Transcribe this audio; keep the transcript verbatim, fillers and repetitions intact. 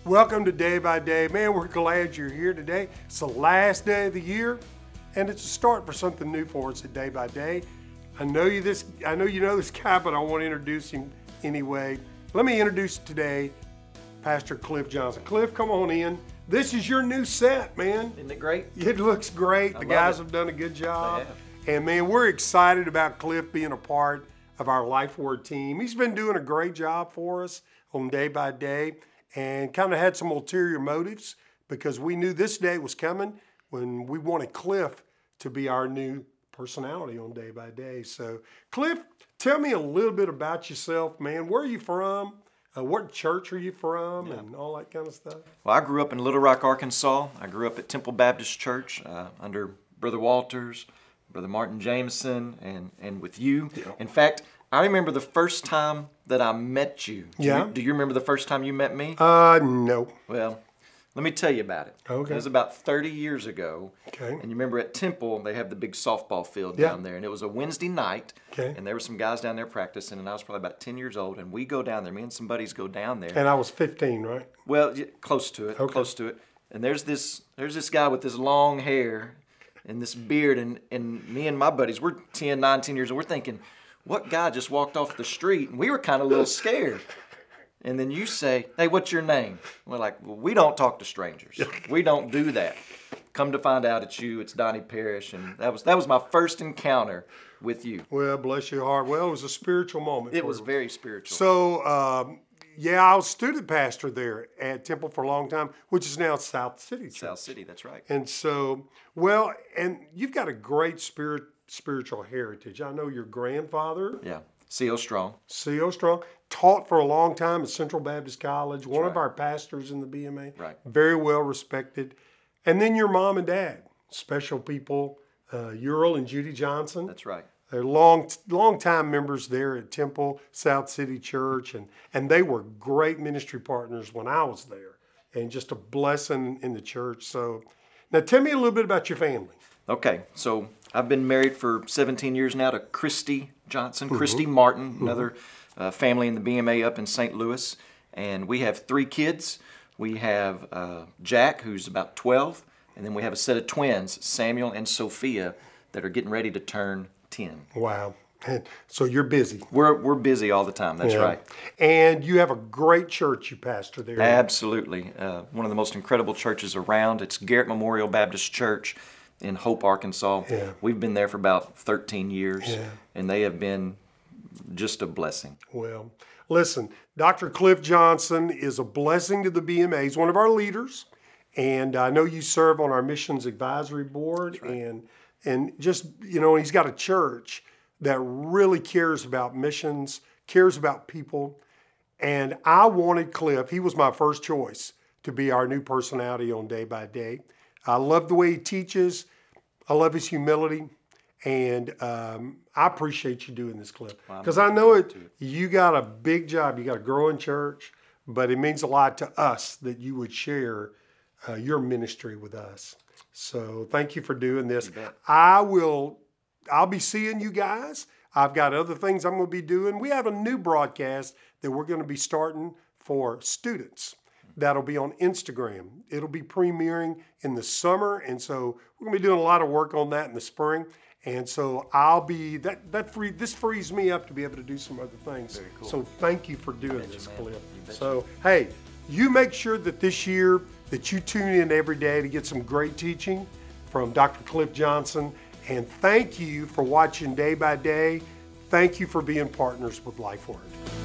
Welcome to Day by Day. Man, we're glad you're here today. It's the last day of the year, and it's a start for something new for us at Day by Day. I know you this. I know you know this guy, but I want to introduce him anyway. Let me introduce today Pastor Cliff Johnson. Cliff, come on in. This is your new set, man. Isn't it great? It looks great. I the love guys it. have done a good job. They have. And man, we're excited about Cliff being a part of our Life Word team. He's been doing a great job for us on Day by Day and kind of had some ulterior motives because we knew this day was coming when we wanted Cliff to be our new personality on Day by Day. So Cliff, tell me a little bit about yourself, man. Where are you from? Uh, what church are you from? Yeah. And all that kind of stuff? Well, I grew up in Little Rock, Arkansas. I grew up at Temple Baptist Church uh, under Brother Walters, Brother Martin Jameson, and, and with you. Yeah. In fact, I remember the first time that I met you. Do yeah. You, do you remember the first time you met me? Uh, no. Well, let me tell you about it. Okay. It was about thirty years ago. Okay. And you remember at Temple, they have the big softball field yeah. down there. And it was a Wednesday night. Okay. And there were some guys down there practicing. And I was probably about ten years old. And we go down there. Me and some buddies go down there. And I was fifteen, right? Well, yeah, close to it. Okay. Close to it. And there's this there's this guy with this long hair and this beard. And, and me and my buddies, we're ten, nineteen years old. We're thinking, what guy just walked off the street? And we were kind of a little scared. And then you say, hey, what's your name? We're like, well, we don't talk to strangers. We don't do that. Come to find out it's you, it's Donnie Parrish. And that was that was my first encounter with you. Well, bless your heart. Well, it was a spiritual moment. It for was you. very spiritual. So, um, yeah, I was student pastor there at Temple for a long time, which is now South City Church. South City, that's right. And so, well, and you've got a great spirit, spiritual heritage. I know your grandfather, Yeah, C O Strong. C O Strong, taught for a long time at Central Baptist College, one right. of our pastors in the B M A. Right. Very well respected. And then your mom and dad, special people, uh, Ural and Judy Johnson. That's right. They're long, long time members there at Temple, South City Church, and, and they were great ministry partners when I was there, and just a blessing in the church. So, now tell me a little bit about your family. Okay, so I've been married for seventeen years now to Christy Johnson, Mm-hmm. Christy Martin, another uh, family in the B M A up in Saint Louis, and we have three kids. We have uh, Jack, who's about twelve, and then we have a set of twins, Samuel and Sophia, that are getting ready to turn ten. Wow. So you're busy. We're we're busy all the time, that's Yeah. right. And you have a great church you pastor there. Absolutely. Uh, one of the most incredible churches around. It's Garrett Memorial Baptist Church in Hope, Arkansas. Yeah. We've been there for about thirteen years, Yeah. and they have been just a blessing. Well, listen, Doctor Cliff Johnson is a blessing to the B M A. He's one of our leaders, and I know you serve on our missions advisory board, right. and and just, you know, he's got a church that really cares about missions, cares about people, and I wanted Cliff, he was my first choice to be our new personality on Day by Day. I love the way he teaches. I love his humility. And um, I appreciate you doing this, Cliff. Because I know it. You got a big job. You got a growing church. But it means a lot to us that you would share uh, your ministry with us. So thank you for doing this. I will, I'll be seeing you guys. I've got other things I'm going to be doing. We have a new broadcast that we're going to be starting for students. That'll be on Instagram. It'll be premiering in the summer. And so we're going to be doing a lot of work on that in the spring. And so I'll be, that that free this frees me up to be able to do some other things. Very cool. So thank you for doing this, you, Cliff. you So, hey, you make sure that this year that you tune in every day to get some great teaching from Doctor Cliff Johnson. And thank you for watching Day by Day. Thank you for being partners with Life Word.